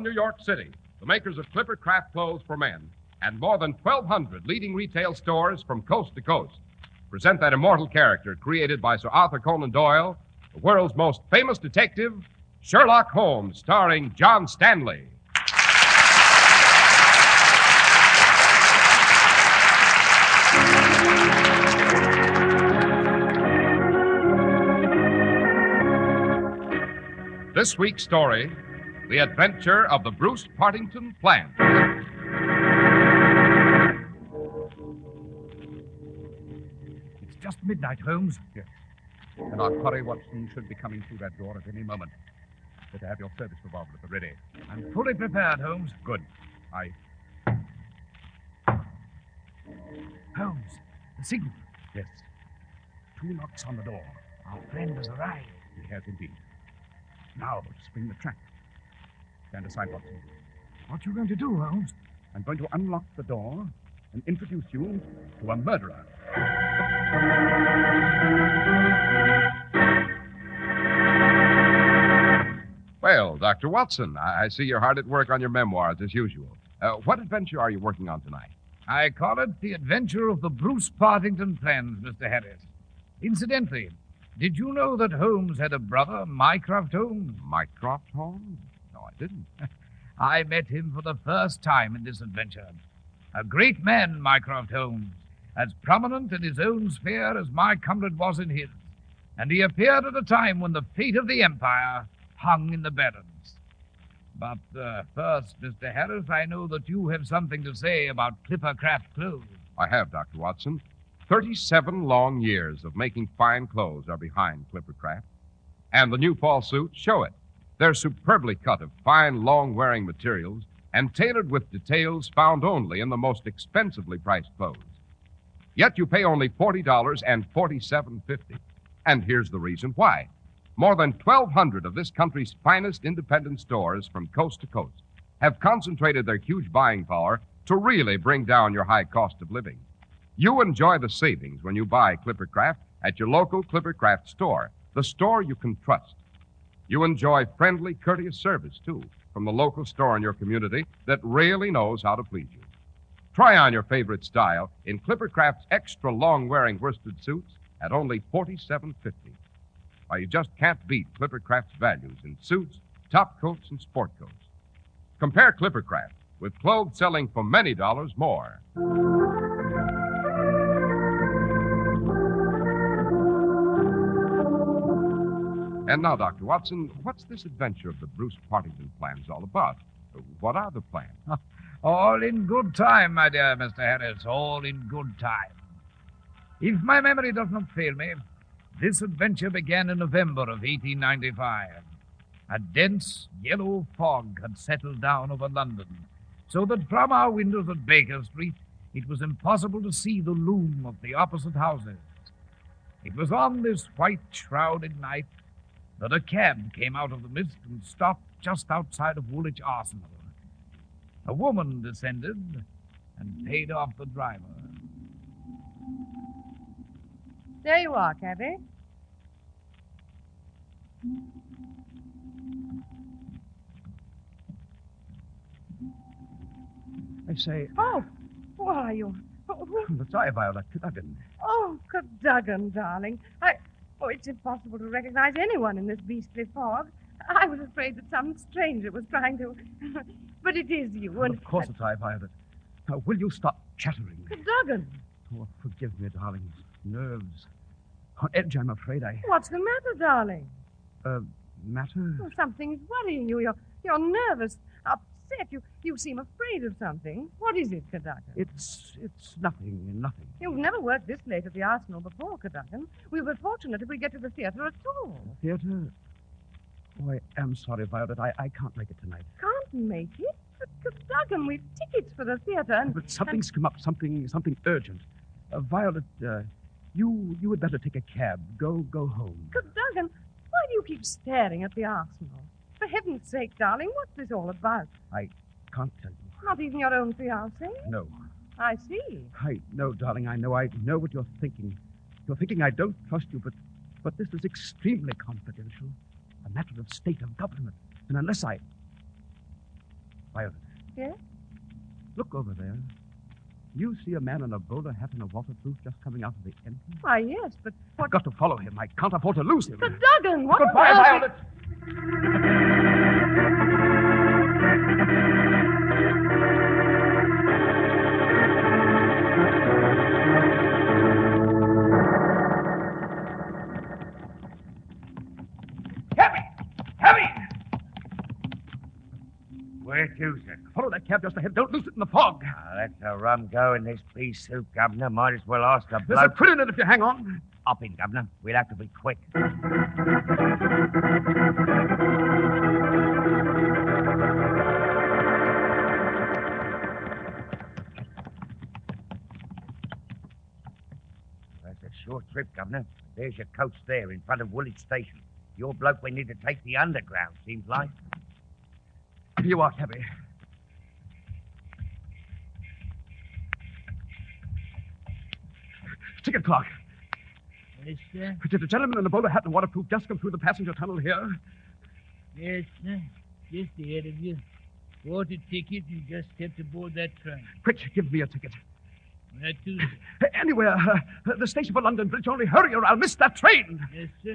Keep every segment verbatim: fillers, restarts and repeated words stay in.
New York City, the makers of Clipper Craft clothes for men, and more than twelve hundred leading retail stores from coast to coast, present that immortal character created by Sir Arthur Conan Doyle, the world's most famous detective, Sherlock Holmes, starring John Stanley. This week's story, The Adventure of the Bruce Partington Plan. It's just midnight, Holmes. Yes. And our quarry Watson should be coming through that door at any moment. Better have your service revolver at the ready. I'm fully prepared, Holmes. Good. I... Holmes, the signal. Yes. Two knocks on the door. Our friend has arrived. He has indeed. Now, spring the trap. Stand aside, Watson. What are you going to do, Holmes? I'm going to unlock the door and introduce you to a murderer. Well, Doctor Watson, I see you're hard at work on your memoirs as usual. Uh, what adventure are you working on tonight? I call it The Adventure of the Bruce Partington Plans, Mister Harris. Incidentally, did you know that Holmes had a brother, Mycroft Holmes? Mycroft Holmes? No, I didn't. I met him for the first time in this adventure. A great man, Mycroft Holmes, as prominent in his own sphere as my comrade was in his. And he appeared at a time when the fate of the Empire hung in the balance. But uh, first, Mister Harris, I know that you have something to say about Clipper Craft clothes. I have, Doctor Watson. Thirty-seven long years of making fine clothes are behind Clipper Craft. And the new fall suits show it. They're superbly cut of fine, long-wearing materials and tailored with details found only in the most expensively priced clothes. Yet you pay only forty dollars and forty-seven cents and fifty cents. And here's the reason why. More than twelve hundred of this country's finest independent stores from coast to coast have concentrated their huge buying power to really bring down your high cost of living. You enjoy the savings when you buy Clipper Craft at your local Clipper Craft store, the store you can trust. You enjoy friendly, courteous service, too, from the local store in your community that really knows how to please you. Try on your favorite style in Clipper Craft's extra long-wearing worsted suits at only forty-seven dollars and fifty cents. Why, you just can't beat Clipper Craft's values in suits, top coats, and sport coats. Compare Clipper Craft with clothes selling for many dollars more. And now, Doctor Watson, what's this adventure of the Bruce Partington plans all about? What are the plans? All in good time, my dear Mister Harris, all in good time. If my memory does not fail me, this adventure began in November of eighteen ninety-five. A dense yellow fog had settled down over London, so that from our windows at Baker Street, it was impossible to see the loom of the opposite houses. It was on this white-shrouded night that a cab came out of the mist and stopped just outside of Woolwich Arsenal. A woman descended and paid off the driver. There you are, cabby. I say... Oh, why, you... Oh, That's I, Viola Cadogan. oh, Cadogan, darling. I... Oh, it's impossible to recognize anyone in this beastly fog. I was afraid that some stranger was trying to... But it is you, Well, and... of course it's I, Violet. Now, will you stop chattering? Cadogan, Oh, forgive me, darling. Nerves. On edge, I'm afraid I... what's the matter, darling? Uh, matter? Oh, something's worrying you. You're, you're nervous, upset. You, you seem afraid of something. What is it, Cadogan? It's... it's nothing, nothing. You've never worked this late at the Arsenal before, Cadogan. We'll be fortunate if we get to the theatre at all. Theatre? Oh, I am sorry, Violet. I, I can't make it tonight. Can't make it? But, Cadogan, we've tickets for the theatre and... But something's come up, something something urgent. Uh, Violet, uh, you you had better take a cab. Go go home. Cadogan, why do you keep staring at the Arsenal? For heaven's sake, darling, what's this all about? I can't tell you. Not even your own fiancé? No. I see. I know, darling, I know. I know what you're thinking. You're thinking I don't trust you, but but this is extremely confidential. A matter of state of government. And unless I... Violet. Yes? Look over there. You see a man in a bowler hat and a waterproof just coming out of the entrance? Why, yes, but what... I've got to follow him. I can't afford to lose him. But Duggan, what... Goodbye, on earth- Violet. Where to, sir? Follow that cab just ahead. Don't lose it in the fog. Ah, that's a rum go in this pea soup, Governor. Might as well ask a There's a bloke. quid in it if you hang on. Hop in, Governor. We'll have to be quick. That's a short trip, Governor. There's your coach there in front of Woolwich Station. Your bloke we need to take the underground, seems like. Here you are, cabby. Ticket clock. Yes, sir. Did a gentleman in a bowler hat and waterproof just come through the passenger tunnel here? Yes, sir. Just ahead of you. Bought a ticket and just stepped aboard that train. Quick, give me a ticket. Where to, sir? Uh, Anywhere. Uh, the station for London Bridge. Only hurry or I'll miss that train. Yes, sir.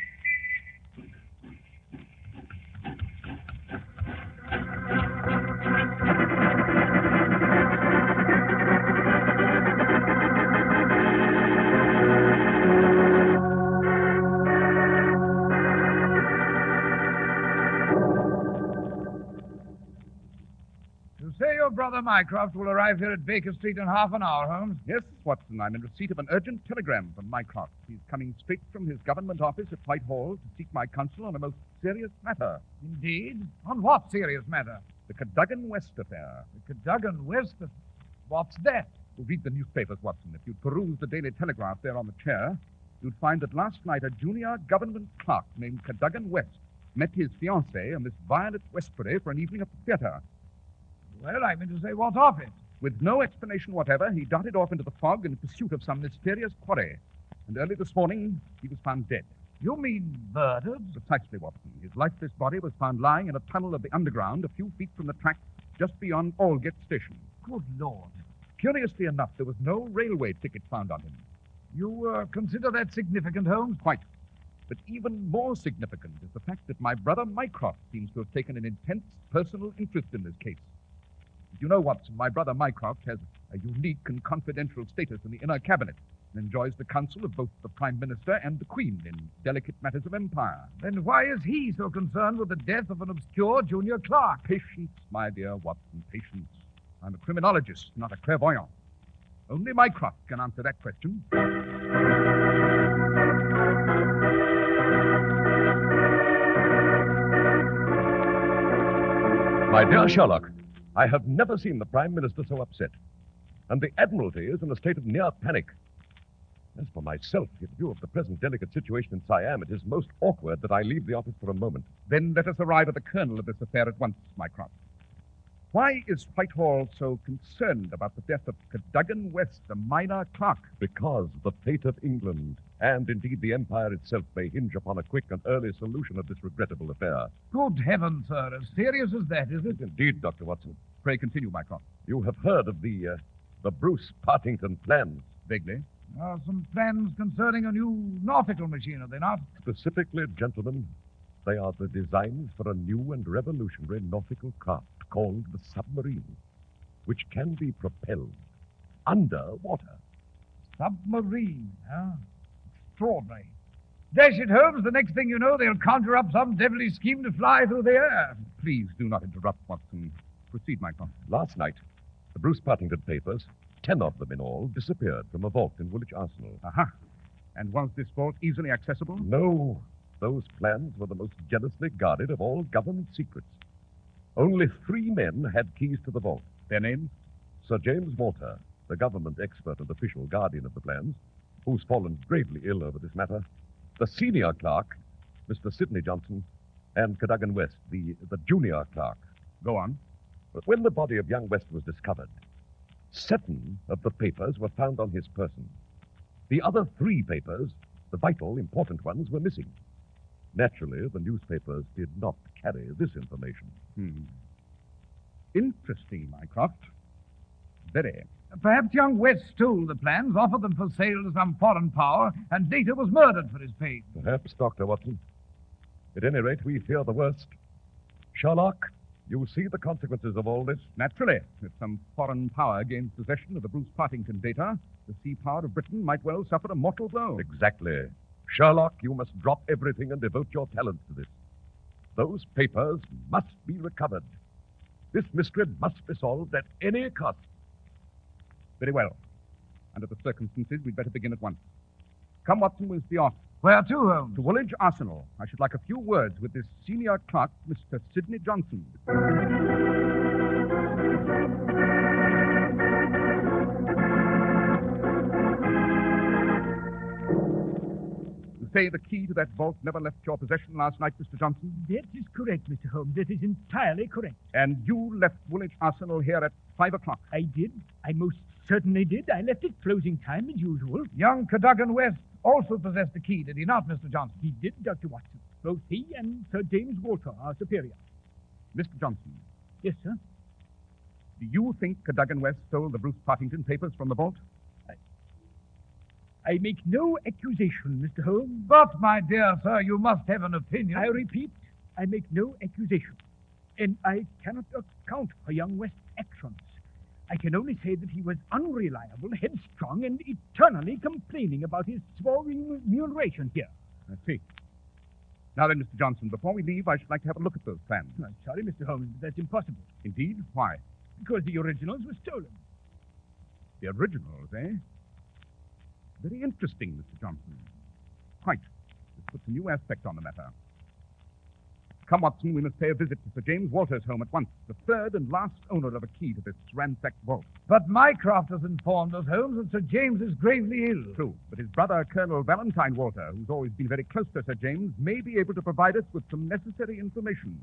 You say your brother Mycroft will arrive here at Baker Street in half an hour, Holmes? Yes, Watson. I'm in receipt of an urgent telegram from Mycroft. He's coming straight from his government office at Whitehall to seek my counsel on a most serious matter. Indeed. On what serious matter? The Cadogan West affair. The Cadogan West. What's that? Well, read the newspapers, Watson. If you peruse the Daily Telegraph there on the chair, you'd find that last night a junior government clerk named Cadogan West met his fiancée, a Miss Violet Westbury, for an evening at the theater. Well, I mean to say, what of it? With no explanation whatever, he darted off into the fog in pursuit of some mysterious quarry. And early this morning, he was found dead. You mean murdered? Precisely, Watson. His lifeless body was found lying in a tunnel of the underground a few feet from the track just beyond Aldgate Station. Good Lord. Curiously enough, there was no railway ticket found on him. You uh, consider that significant, Holmes? Quite. But even more significant is the fact that my brother Mycroft seems to have taken an intense personal interest in this case. You know, Watson, my brother Mycroft has a unique and confidential status in the inner cabinet and enjoys the counsel of both the Prime Minister and the Queen in delicate matters of empire. Then why is he so concerned with the death of an obscure junior clerk? Patience, my dear Watson, patience. I'm a criminologist, not a clairvoyant. Only Mycroft can answer that question. My dear Sherlock, I have never seen the Prime Minister so upset. And the Admiralty is in a state of near panic. As for myself, in view of the present delicate situation in Siam, it is most awkward that I leave the office for a moment. Then let us arrive at the kernel of this affair at once, Mycroft. Why is Whitehall so concerned about the death of Cadogan West, a minor clerk? Because the fate of England, and indeed the Empire itself, may hinge upon a quick and early solution of this regrettable affair. Good heavens, sir. As serious as that, is it? Indeed, Doctor Watson. Pray continue, Mycroft. You have heard of the, uh, the Bruce Partington plans. Vaguely. Uh, some plans concerning a new nautical machine, are they not? Specifically, gentlemen, they are the designs for a new and revolutionary nautical craft called the submarine, which can be propelled underwater. Submarine, huh? Extraordinary. Dash it, Holmes, the next thing you know, they'll conjure up some devilish scheme to fly through the air. Please do not interrupt, Watson. Proceed, Mycroft. Last night, the Bruce Partington papers, ten of them in all, disappeared from a vault in Woolwich Arsenal. Aha. And was this vault easily accessible? No, those plans were the most jealously guarded of all government secrets. Only three men had keys to the vault. Their names? Sir James Walter, the government expert and official guardian of the plans, who's fallen gravely ill over this matter, the senior clerk, Mister Sidney Johnson, and Cadogan West, the, the junior clerk. Go on. But when the body of young West was discovered, seven of the papers were found on his person. The other three papers, the vital, important ones, were missing. Naturally, the newspapers did not carry this information. Hmm. Interesting, Mycroft. Very. Perhaps young West stole the plans, offered them for sale to some foreign power, and later was murdered for his pains. Perhaps, Doctor Watson. At any rate, we fear the worst. Sherlock, you see the consequences of all this? Naturally, if some foreign power gains possession of the Bruce Partington data, the sea power of Britain might well suffer a mortal blow. Exactly. Sherlock, you must drop everything and devote your talents to this. Those papers must be recovered. This mystery must be solved at any cost. Very well. Under the circumstances, we'd better begin at once. Come, Watson, we'll be off. Where to, Holmes? To Woolwich Arsenal. I should like a few words with this senior clerk, Mister Sidney Johnson. You say the key to that vault never left your possession last night, Mister Johnson? That is correct, Mister Holmes. That is entirely correct. And you left Woolwich Arsenal here at five o'clock? I did. I most certainly did. I left at closing time as usual. Young Cadogan West also possessed the key, did he not, Mister Johnson? He did, Doctor Watson. Both he and Sir James Walter, our superior. Mister Johnson, Yes, sir. do you think Cadogan West stole the Bruce Partington papers from the vault? I make no accusation, Mister Holmes. But, my dear sir, you must have an opinion. I repeat, I make no accusation. And I cannot account for young West's actions. I can only say that he was unreliable, headstrong, and eternally complaining about his small remuneration here. I see. Now then, Mister Johnson, before we leave, I should like to have a look at those plans. I'm sorry, Mister Holmes, but that's impossible. Indeed? Why? Because the originals were stolen. The originals, eh? Very interesting, Mister Johnson. Quite. This puts a new aspect on the matter. Come, Watson, we must pay a visit to Sir James Walter's home at once, the third and last owner of a key to this ransacked vault. But Mycroft has informed us, Holmes, that Sir James is gravely ill. True, but his brother, Colonel Valentine Walter, who's always been very close to Sir James, may be able to provide us with some necessary information.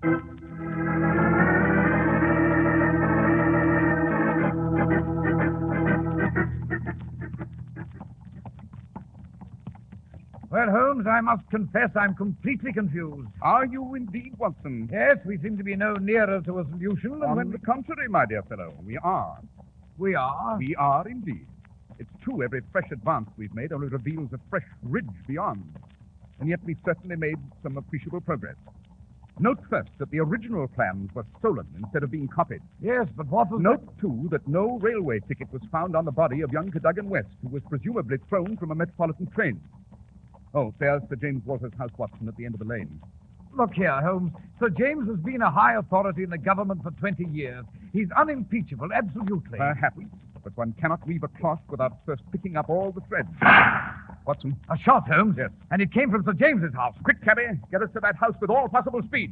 Well, Holmes, I must confess I'm completely confused. Are you indeed, Watson? Yes, we seem to be no nearer to a solution than On when the contrary, my dear fellow, we are. we are. We are indeed. It's true, every fresh advance we've made only reveals a fresh ridge beyond. And yet we've certainly made some appreciable progress. Note first that the original plans were stolen instead of being copied. Yes, but what was... Note, too, that no railway ticket was found on the body of young Cadogan West, who was presumably thrown from a metropolitan train. Oh, there's Sir James Walter's house, Watson, at the end of the lane. Look here, Holmes. Sir James has been a high authority in the government for twenty years. He's unimpeachable, absolutely. Perhaps, but one cannot weave a cloth without first picking up all the threads. Watson. A shot, Holmes. Yes. And it came from Sir James's house. Quick, cabby, get us to that house with all possible speed.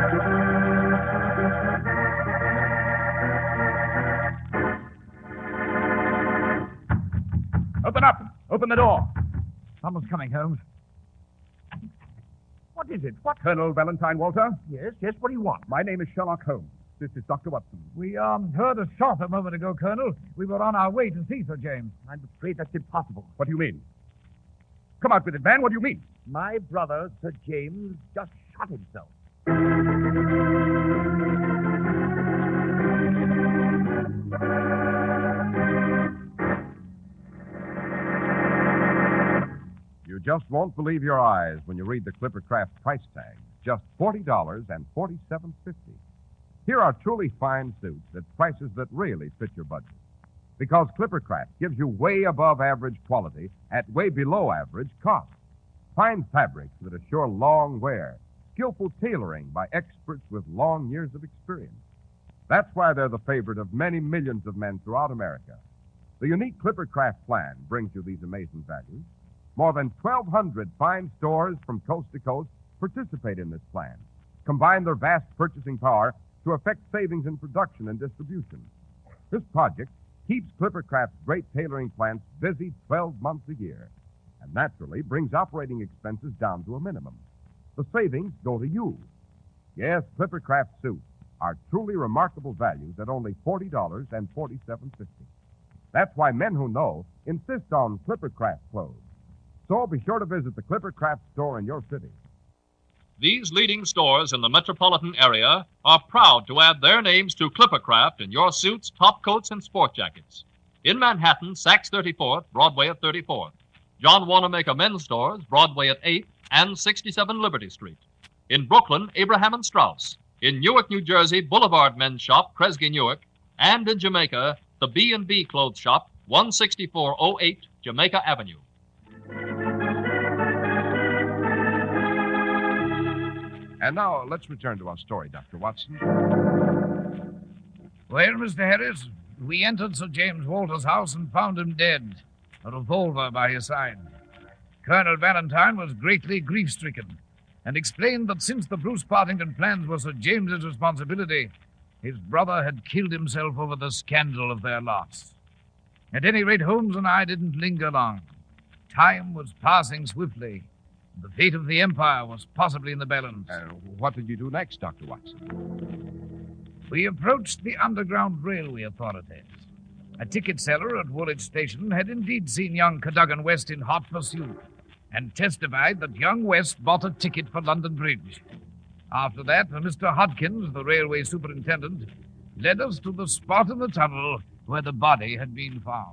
Open up. Open the door. Someone's coming, Holmes. What is it? What? Colonel Valentine Walter? Yes, yes, what do you want? My name is Sherlock Holmes. This is Doctor Watson. We, um, heard a shot a moment ago, Colonel. We were on our way to see Sir James. I'm afraid that's impossible. What do you mean? Come out with it, man. What do you mean? My brother, Sir James, just shot himself. You just won't believe your eyes when you read the Clippercraft price tag. Just forty dollars and forty-seven cents fifty. Here are truly fine suits at prices that really fit your budget. Because Clippercraft gives you way above average quality at way below average cost. Fine fabrics that assure long wear. Skillful tailoring by experts with long years of experience. That's why they're the favorite of many millions of men throughout America. The unique Clippercraft plan brings you these amazing values. More than twelve hundred fine stores from coast to coast participate in this plan. Combine their vast purchasing power to effect savings in production and distribution. This project keeps Clippercraft's great tailoring plants busy twelve months a year, and naturally brings operating expenses down to a minimum. The savings go to you. Yes, Clippercraft suits are truly remarkable values at only forty dollars and forty-seven cents fifty. That's why men who know insist on Clippercraft clothes. So be sure to visit the Clippercraft store in your city. These leading stores in the metropolitan area are proud to add their names to Clippercraft in your suits, top coats, and sport jackets. In Manhattan, Saks thirty-fourth, Broadway at thirty-fourth. John Wanamaker Men's Stores, Broadway at eighth and sixty-seven Liberty Street. In Brooklyn, Abraham and Strauss. In Newark, New Jersey, Boulevard Men's Shop, Kresge Newark. And in Jamaica, the B and B Clothes Shop, one sixty-four oh eight Jamaica Avenue. And now, let's return to our story, Doctor Watson. Well, Mister Harris, we entered Sir James Walter's house and found him dead, a revolver by his side. Colonel Valentine was greatly grief-stricken and explained that since the Bruce Partington plans were Sir James's responsibility, his brother had killed himself over the scandal of their loss. At any rate, Holmes and I didn't linger long. Time was passing swiftly. The fate of the Empire was possibly in the balance. Uh, what did you do next, Doctor Watson? We approached the Underground Railway authorities. A ticket seller at Woolwich Station had indeed seen young Cadogan West in hot pursuit and testified that young West bought a ticket for London Bridge. After that, Mister Hodkins, the railway superintendent, led us to the spot in the tunnel where the body had been found.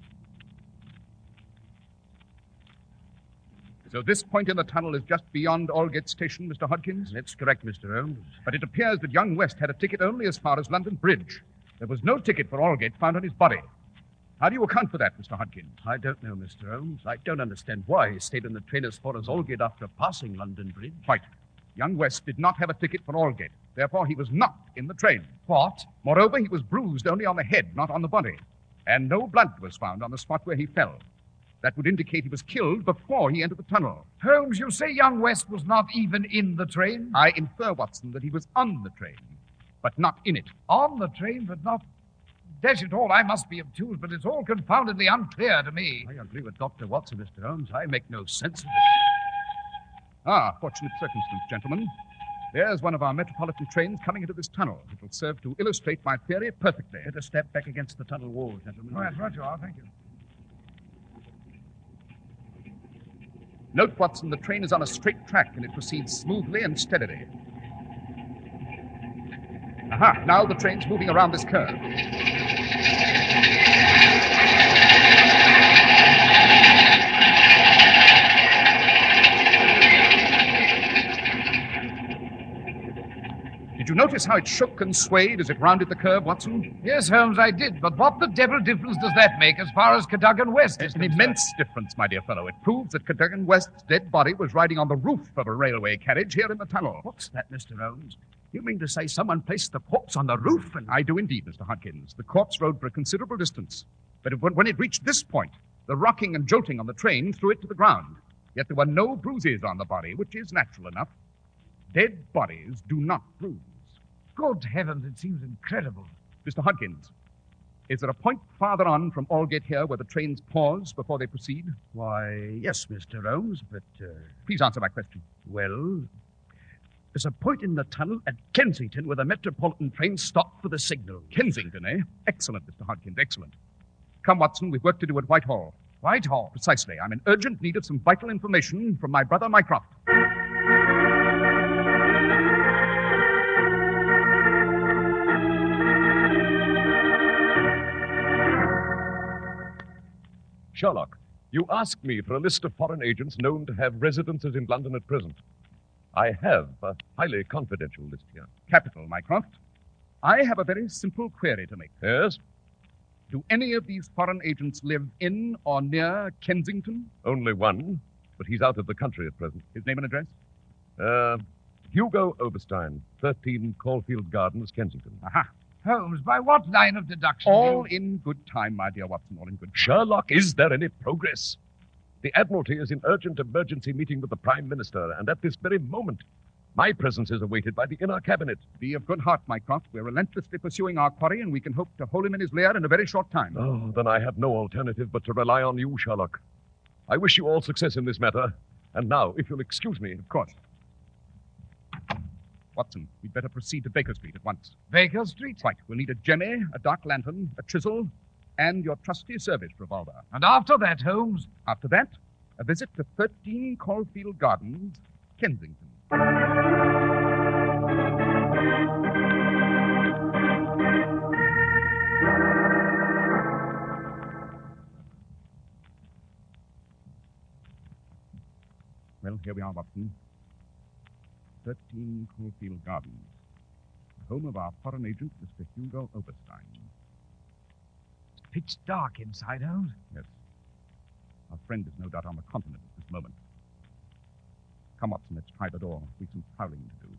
So this point in the tunnel is just beyond Aldgate Station, Mister Hodkins? That's correct, Mister Holmes. But it appears that young West had a ticket only as far as London Bridge. There was no ticket for Aldgate found on his body. How do you account for that, Mister Hodkins? I don't know, Mister Holmes. I don't understand why he stayed in the train as far as Aldgate after passing London Bridge. Quite. Young West did not have a ticket for Aldgate. Therefore, he was not in the train. What? Moreover, he was bruised only on the head, not on the body. And no blood was found on the spot where he fell. That would indicate he was killed before he entered the tunnel. Holmes, you say young West was not even in the train? I infer, Watson, that he was on the train, but not in it. On the train, but not... Dash it all, I must be obtuse, but it's all confoundedly unclear to me. I agree with Doctor Watson, Mister Holmes. I make no sense of it. Ah, fortunate circumstance, gentlemen. There's one of our metropolitan trains coming into this tunnel. It will serve to illustrate my theory perfectly. Let us step back against the tunnel wall, gentlemen. Oh, that's right you are, thank you. Note, Watson, the train is on a straight track and it proceeds smoothly and steadily. Aha, now the train's moving around this curve. Did you notice how it shook and swayed as it rounded the curve, Watson? Yes, Holmes, I did. But what the devil difference does that make as far as Cadogan West is An concerned? immense difference, my dear fellow. It proves that Cadogan West's dead body was riding on the roof of a railway carriage here in the tunnel. What's that, Mister Holmes? You mean to say someone placed the corpse on the roof and... I do indeed, Mister Hodkins. The corpse rode for a considerable distance. But it, when it reached this point, the rocking and jolting on the train threw it to the ground. Yet there were no bruises on the body, which is natural enough. Dead bodies do not bruise. Good heavens, it seems incredible. Mister Hodkins, is there a point farther on from Aldgate here where the trains pause before they proceed? Why, yes, Mister Holmes, but, uh... Please answer my question. Well, there's a point in the tunnel at Kensington where the Metropolitan train stopped for the signal. Kensington, eh? Excellent, Mister Hodkins, excellent. Come, Watson, we've work to do at Whitehall. Whitehall? Precisely. I'm in urgent need of some vital information from my brother Mycroft. Sherlock, you asked me for a list of foreign agents known to have residences in London at present. I have a highly confidential list here. Capital, Mycroft. I have a very simple query to make. Yes? Do any of these foreign agents live in or near Kensington? Only one, but he's out of the country at present. His name and address? Uh, Hugo Oberstein, thirteen Caulfield Gardens, Kensington. Aha. Holmes, by what line of deduction? All do you... in good time, my dear Watson, all in good time. Sherlock, is there any progress? The Admiralty is in urgent emergency meeting with the Prime Minister, and at this very moment, my presence is awaited by the inner cabinet. Be of good heart, Mycroft. We're relentlessly pursuing our quarry, and we can hope to hold him in his lair in a very short time. Oh, then I have no alternative but to rely on you, Sherlock. I wish you all success in this matter. And now, if you'll excuse me... Of course. Watson, we'd better proceed to Baker Street at once. Baker Street? Right. We'll need a jemmy, a dark lantern, a chisel, and your trusty service revolver. And after that, Holmes? After that, a visit to thirteen Caulfield Gardens, Kensington. Well, here we are, Watson. thirteen Caulfield Gardens. The home of our foreign agent, Mister Hugo Oberstein. It's pitch dark inside, Holmes. Yes. Our friend is no doubt on the continent at this moment. Come, Watson, let's try the door. We've some prowling to do.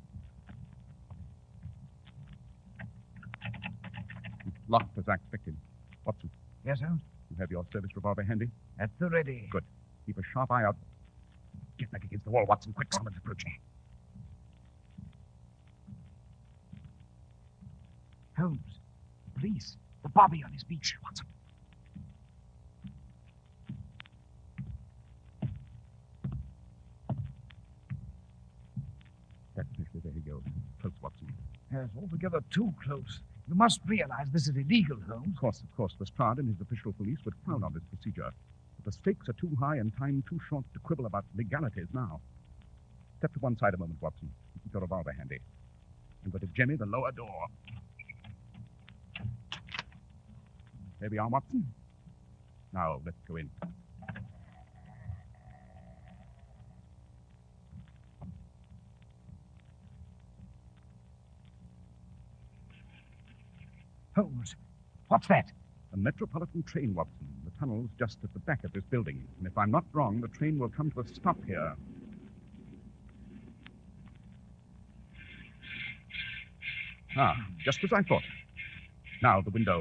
It's locked as I expected. Watson, Yes, Holmes? you have your service revolver handy? At the ready. Good. Keep a sharp eye out. Get back against the wall, Watson. Quick, someone's approaching. Holmes, the police. The bobby on his beach, Watson. That's Mister There he goes. Close, Watson. Yes, altogether too close. You must realize this is illegal, Holmes. Of course, of course. Lestrade and his official police would frown on this procedure. But the stakes are too high and time too short to quibble about legalities now. Step to one side a moment, Watson. Keep your revolver handy. And go to Jemmy, the lower door. There we are, Watson. Now, let's go in. Holmes, what's that? A Metropolitan train, Watson. The tunnel's just at the back of this building. And if I'm not wrong, the train will come to a stop here. Ah, just as I thought. Now, the window.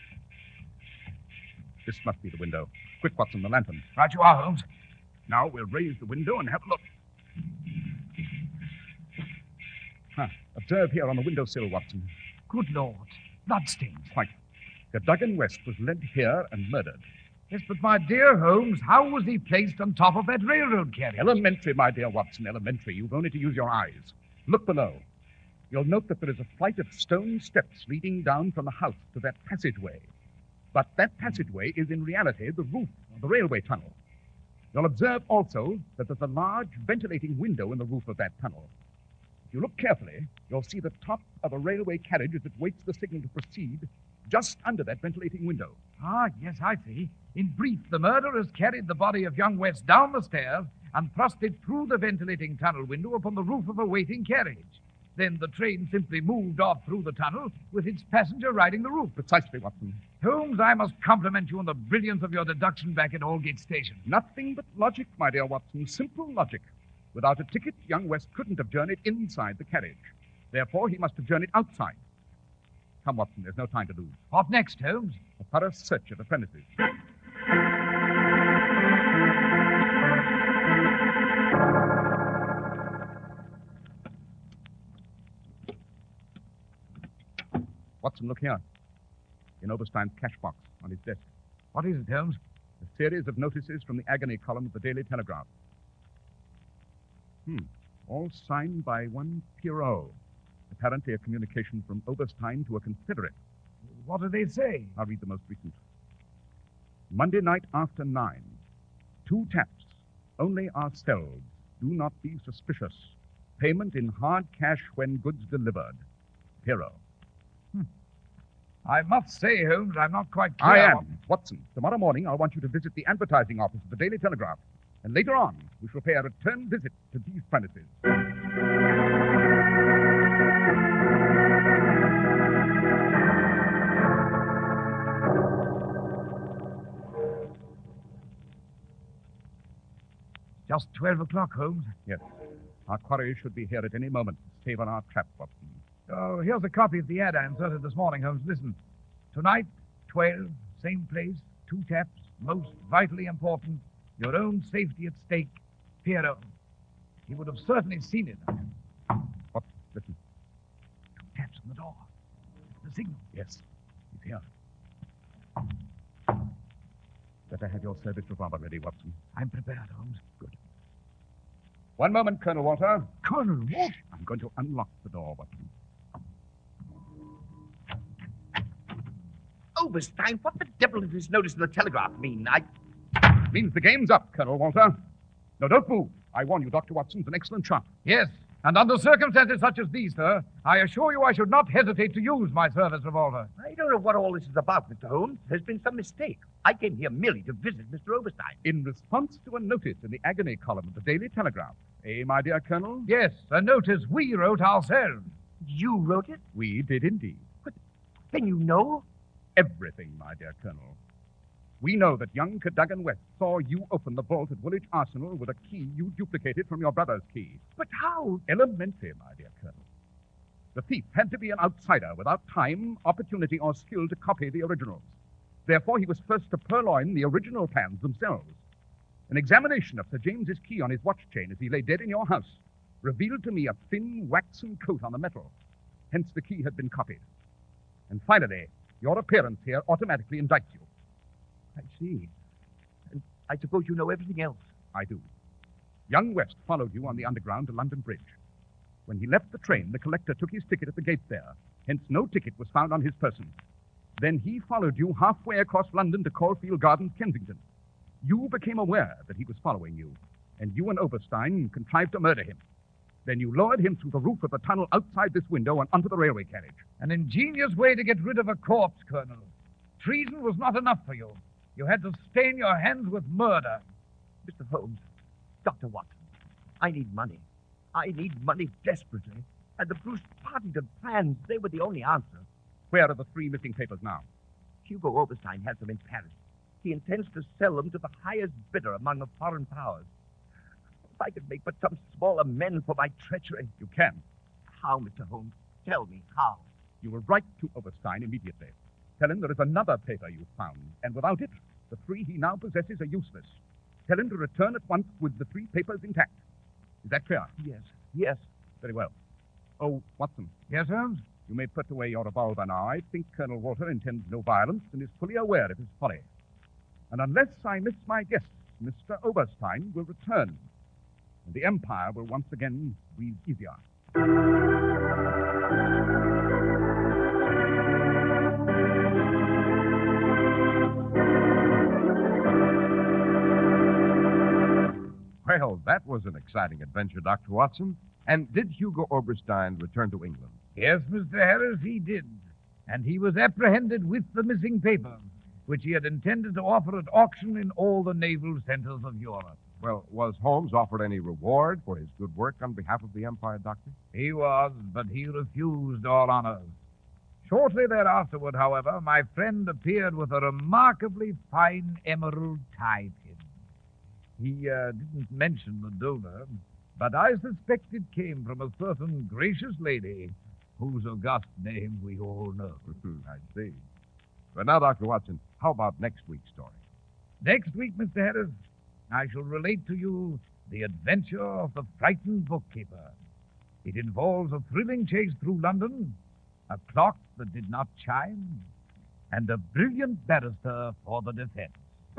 This must be the window. Quick, Watson, the lantern. Right you are, Holmes. Now we'll raise the window and have a look. Ah, observe here on the windowsill, Watson. Good Lord. Bloodstains. Quite. The Duggan West was led here and murdered. Yes, but my dear Holmes, how was he placed on top of that railroad carriage? Elementary, my dear Watson, elementary. You've only to use your eyes. Look below. You'll note that there is a flight of stone steps leading down from the house to that passageway. But that passageway is in reality the roof of the railway tunnel. You'll observe also that there's a large ventilating window in the roof of that tunnel. If you look carefully, you'll see the top of a railway carriage as it waits the signal to proceed, just under that ventilating window. Ah, yes, I see. In brief, the murderers carried the body of young West down the stairs and thrust it through the ventilating tunnel window upon the roof of a waiting carriage. Then the train simply moved off through the tunnel with its passenger riding the roof. Precisely, Watson. Holmes, I must compliment you on the brilliance of your deduction back at Aldgate Station. Nothing but logic, my dear Watson. Simple logic. Without a ticket, young West couldn't have journeyed inside the carriage. Therefore, he must have journeyed outside. Come, Watson, there's no time to lose. What next, Holmes? A thorough search of the premises. Watson, look here. In Oberstein's cash box on his desk. What is it, Holmes? A series of notices from the agony column of the Daily Telegraph. Hmm. All signed by one Pierrot. Apparently a communication from Oberstein to a confederate. What do they say? I'll read the most recent. Monday night after nine. Two taps. Only ourselves. Do not be suspicious. Payment in hard cash when goods delivered. Pierrot. I must say, Holmes, I'm not quite clear. I am. Watson, tomorrow morning I'll want you to visit the advertising office of the Daily Telegraph. And later on, we shall pay a return visit to these premises. Just twelve o'clock, Holmes. Yes. Our quarry should be here at any moment to save on our trap, Watson. Oh, here's a copy of the ad I inserted this morning, Holmes. Listen. Tonight, twelve, same place, two taps, most vitally important, your own safety at stake, Pierrot. He would have certainly seen it. What? Listen. Two taps on the door. The signal. Yes. He's here. Better have your service revolver ready, Watson. I'm prepared, Holmes. Good. One moment, Colonel Walter. Colonel Walter? I'm going to unlock the door, Watson. Oberstein, what the devil does this notice in the Telegraph mean? I... Means the game's up, Colonel Walter. No, don't move. I warn you, Doctor Watson's an excellent shot. Yes, And under circumstances such as these, sir, I assure you I should not hesitate to use my service revolver. I don't know what all this is about, Mister Holmes. There's been some mistake. I came here merely to visit Mister Oberstein. In response to a notice in the agony column of the Daily Telegraph. Eh, my dear Colonel? Yes, a notice we wrote ourselves. You wrote it? We did indeed. But then you know? Everything, my dear Colonel. We know that young Cadogan West saw you open the vault at Woolwich Arsenal with a key you duplicated from your brother's key. But how? Elementary, my dear Colonel. The thief had to be an outsider without time, opportunity, or skill to copy the originals. Therefore, he was first to purloin the original plans themselves. An examination of Sir James's key on his watch chain as he lay dead in your house revealed to me a thin, waxen coat on the metal. Hence, the key had been copied. And finally, your appearance here automatically indicts you. I see. And I suppose you know everything else. I do. Young West followed you on the Underground to London Bridge. When he left the train, the collector took his ticket at the gate there. Hence, no ticket was found on his person. Then he followed you halfway across London to Caulfield Gardens, Kensington. You became aware that he was following you, and you and Oberstein contrived to murder him. Then you lowered him through the roof of the tunnel outside this window and onto the railway carriage. An ingenious way to get rid of a corpse, Colonel. Treason was not enough for you. You had to stain your hands with murder. Mister Holmes, Doctor Watson, I need money. I need money desperately. And the Bruce Partington plans, they were the only answer. Where are the three missing papers now? Hugo Oberstein has them in Paris. He intends to sell them to the highest bidder among the foreign powers. If I could make but some small amends for my treachery. You can. How, Mister Holmes? Tell me how. You will write to Oberstein immediately. Tell him there is another paper you found, and without it, the three he now possesses are useless. Tell him to return at once with the three papers intact. Is that clear? Yes, yes. Very well. Oh, Watson. Yes, Holmes? You may put away your revolver now. I think Colonel Walter intends no violence and is fully aware of his folly. And unless I miss my guess, Mister Oberstein will return, and the Empire will once again breathe easier. Well, that was an exciting adventure, Doctor Watson. And did Hugo Oberstein return to England? Yes, Mister Harris, he did. And he was apprehended with the missing paper, which he had intended to offer at auction in all the naval centers of Europe. Well, was Holmes offered any reward for his good work on behalf of the Empire, Doctor? He was, but he refused all honors. Shortly thereafterward, however, my friend appeared with a remarkably fine emerald tie pin. He uh, didn't mention the donor, but I suspect it came from a certain gracious lady whose august name we all know. I see. But now, Doctor Watson, how about next week's story? Next week, Mister Harris, I shall relate to you the adventure of the frightened bookkeeper. It involves a thrilling chase through London, a clock that did not chime, and a brilliant barrister for the defense.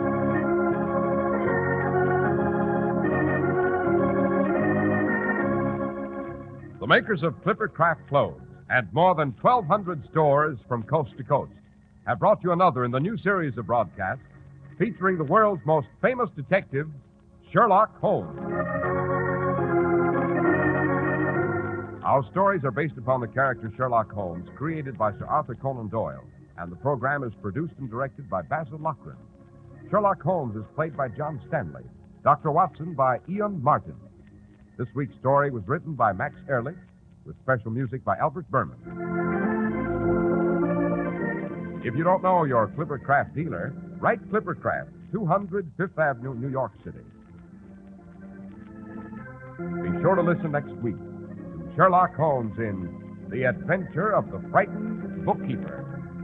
The makers of Clipper Craft clothes and more than twelve hundred stores from coast to coast have brought you another in the new series of broadcasts featuring the world's most famous detective, Sherlock Holmes. Our stories are based upon the character Sherlock Holmes, created by Sir Arthur Conan Doyle, and the program is produced and directed by Basil Loughlin. Sherlock Holmes is played by John Stanley, Doctor Watson by Ian Martin. This week's story was written by Max Ehrlich, with special music by Albert Berman. If you don't know your Clipper Craft dealer, write Clipper Craft, two hundred Fifth Avenue, New York City. Be sure to listen next week to Sherlock Holmes in The Adventure of the Frightened Bookkeeper.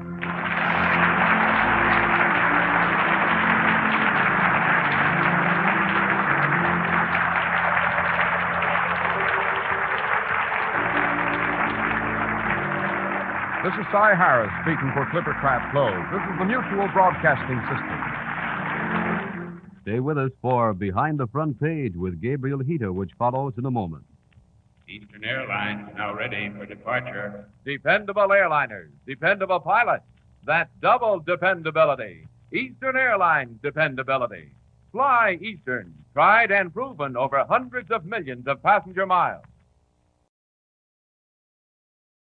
This is Cy Harris speaking for Clipper Craft Clothes. This is the Mutual Broadcasting System. Stay with us for Behind the Front Page with Gabriel Heater, which follows in a moment. Eastern Airlines now ready for departure. Dependable airliners, dependable pilots. That's double dependability. Eastern Airlines dependability. Fly Eastern, tried and proven over hundreds of millions of passenger miles.